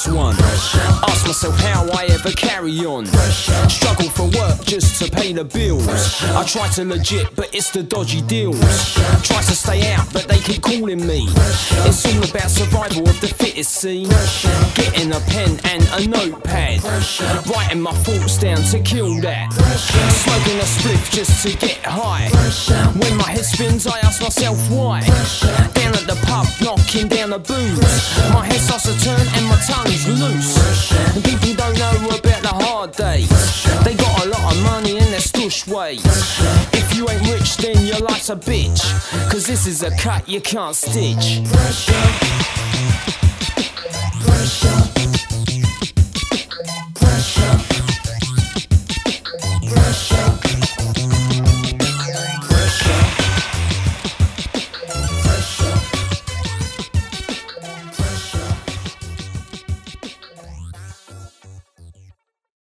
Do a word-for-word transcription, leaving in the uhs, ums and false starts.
first one. Ask myself how I ever carry on. Struggle for work just to pay the bills. I try to legit, but it's the dodgy deals. Try to stay out, but they keep calling me. It's all about survival of the fittest, see. Getting a pen and a notepad, writing my thoughts down to kill that. Smoking a spliff just to get high. When my head spins, I ask myself why. Down at the pub, knocking down the booze, my head starts to turn and my tongue's loose. And people don't know about the hard days. They got a lot of money in their stush ways. If you ain't rich, then your life's a bitch, cause this is a cut you can't stitch.